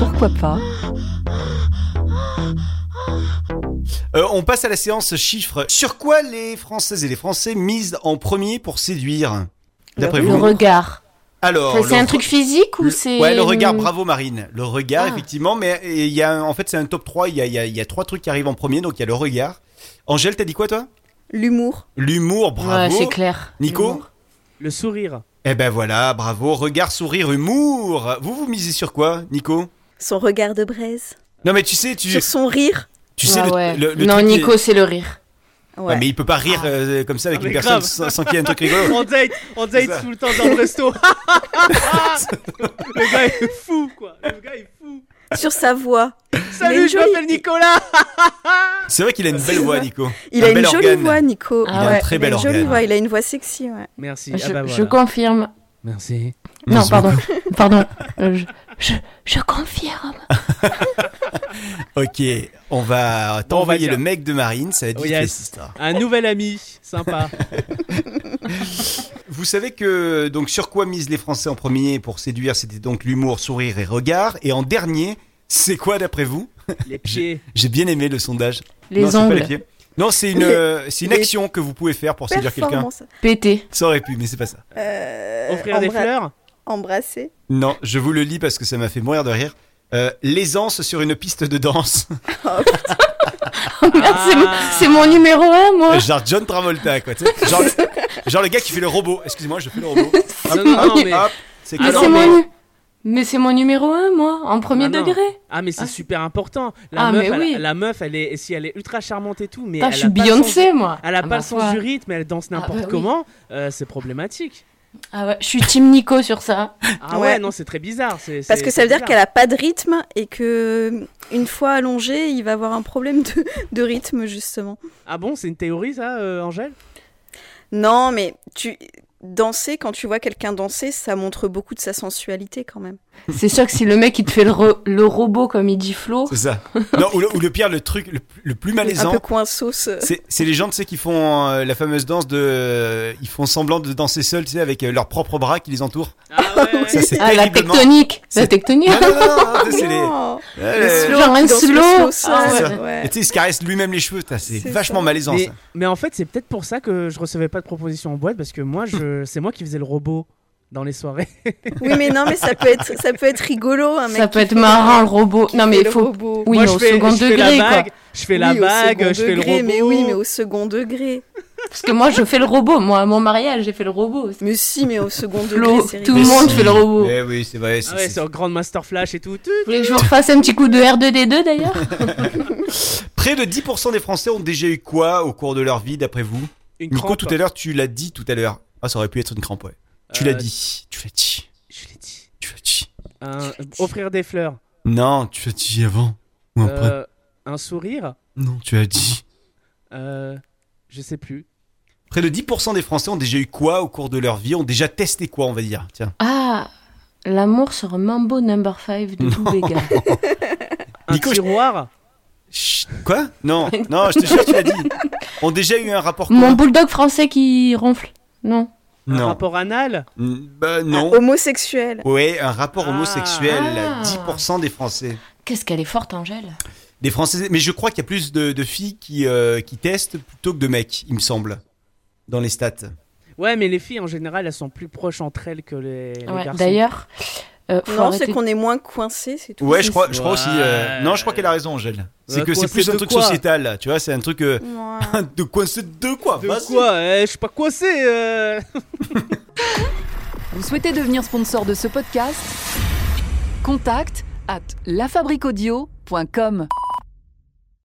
Pourquoi pas? On passe à la séance chiffres. Sur quoi les Françaises et les Français misent en premier pour séduire, d'après Le vous? regard. Alors, C'est un truc physique ou c'est... Ouais, le regard, bravo Marine. Le regard, effectivement, mais il y a, en fait, c'est un top 3. Il y a 3 trucs qui arrivent en premier, donc il y a le regard. Angèle, t'as dit quoi, toi? L'humour. L'humour, bravo. Ouais, c'est clair. Nico? L'humour. Le sourire. Eh ben voilà, bravo. Regard, sourire, humour. Vous misez sur quoi, Nico? Son regard de braise. Non, mais tu sais, Sur son rire. tu sais Ouais. le Non, truc Nico, c'est le rire. Ouais, mais il peut pas rire comme ça avec Ah, une mais personne grave. sans qu'il y ait un truc rigolo. On date tout le temps dans le resto. Le gars est fou, quoi. Le gars est fou. Sur sa voix. Salut, je m'appelle Nicolas. C'est vrai qu'il a une belle voix, Nico. Il Un a une bel jolie organe. voix, Nico. Il a un très bel une jolie organe. voix. Il a une voix sexy, ouais. Merci. Je confirme. Merci. Non, pardon. Je confirme. Ok, on va t'envoyer dire. le mec de Marine, ça va être Oh, vite yes. fait, cette histoire. Un nouvel ami, sympa. Vous savez que donc sur quoi misent les Français en premier pour séduire, c'était donc l'humour, sourire et regard. Et en dernier, c'est quoi d'après vous? Les pieds. J'ai bien aimé le sondage. Les Non, c'est pas ongles. les pieds. Non, c'est une action que vous pouvez faire pour séduire quelqu'un. Performance. Pété. Ça aurait pu, mais c'est pas ça. Offrir des fleurs. Embrasser. Non, je vous le lis parce que ça m'a fait mourir de rire. L'aisance sur une piste de danse. C'est mon numéro 1, moi. Genre John Travolta, quoi. Tu sais. Genre le gars qui fait le robot. Excusez-moi, je fais le robot. Non, mais... Hop, c'est Mais clair. c'est Mais c'est mon numéro 1, moi, en premier non. degré. Ah, mais c'est super important. mais oui. La meuf, elle est ultra charmante et tout, mais Putain, elle je a suis pas Beyoncé, moi. Elle a Ah, pas ma le sens foi. du rythme, elle danse n'importe bah oui. comment. C'est problématique. Ah ouais, je suis team Nico sur ça. Ah ouais, non, c'est très bizarre. Parce que ça veut dire qu'elle a pas de rythme et que une fois allongée, il va avoir un problème de rythme justement. Ah bon, c'est une théorie ça, Angèle? Non, mais danser, quand tu vois quelqu'un danser, ça montre beaucoup de sa sensualité quand même. C'est sûr que si le mec il te fait le robot comme il dit Flo. C'est ça. Non, ou le pire, le truc le plus Un malaisant, peu coinsos. c'est les gens, tu sais, qui font la fameuse danse de. Ils font semblant de danser seuls, tu sais, avec leurs propres bras qui les entourent. Ah ouais. Ça, c'est Ah, la terriblement- tectonique. C'est- La tectonique. Non, c'est les. Non. Ouais, slow, genre un qui danse le slow. slow, Ah, ça, ouais. ouais. Et tu sais, il se caresse lui-même les cheveux. C'est C'est vachement ça. malaisant, ça. Mais en fait, c'est peut-être pour ça que je recevais pas de propositions en boîte parce que moi, c'est moi qui faisais le robot dans les soirées. Oui, mais non, mais ça peut être rigolo. Un mec Ça peut qui être fait marrant le robot. qui Non mais fait il le faut. robot. Oui, moi, mais au second je fais degré la quoi. bague, je fais la Oui, au bague, second je fais le degré, robot. Mais oui, mais au second degré. Parce que moi je fais le robot. Moi à mon mariage j'ai fait le robot. Mais si, mais au second degré, Flo, c'est tout rigolo. le monde fait le robot. Eh oui, c'est vrai. Ah ouais, c'est en grande Master Flash et tout. Vous voulez que je vous refasse un petit coup de R2D2 d'ailleurs? Près de 10% des Français ont déjà eu quoi au cours de leur vie, d'après vous? Une Nico, crampe. tout à l'heure, tu l'as dit tout à l'heure. Ah, ça aurait pu être une crampe, ouais. Tu l'as Euh, dit. Tu l'as dit. Je l'ai dit. Tu l'as dit. Offrir des fleurs. Non, tu l'as dit avant. Ou après. Un sourire. Non, tu l'as dit. Je sais plus. Près de 10% des Français ont déjà eu quoi au cours de leur vie? Ont déjà testé quoi, on va dire? Tiens. Ah, l'amour sur Mambo Number 5 de tout Béga. Un Nico, tiroir. Chut, quoi? Non, je te jure, tu l'as dit. Ont déjà eu un rapport Mon commun? bulldog français qui ronfle. Non. Un Non. rapport anal. Bah non. Homosexuel. Ouais, un rapport Ah. homosexuel. Ah. 10% des Français. Qu'est-ce qu'elle est forte, Angèle. Des Français, mais je crois qu'il y a plus de filles qui testent plutôt que de mecs, il me semble, dans les stats. Ouais, mais les filles en général, elles sont plus proches entre elles que les Ouais, garçons. d'ailleurs, faut Non, arrêter- c'est qu'on est moins coincé, c'est tout. Ouais, je crois aussi. Ouais. Non, je crois qu'elle a raison, Angèle. C'est que c'est coincé plus un de truc quoi sociétal, là. Tu vois, c'est un truc Ouais. de coincé de quoi? De Vas-y. quoi Je suis pas coincé. Vous souhaitez devenir sponsor de ce podcast ? Contact @lafabriquaudio.com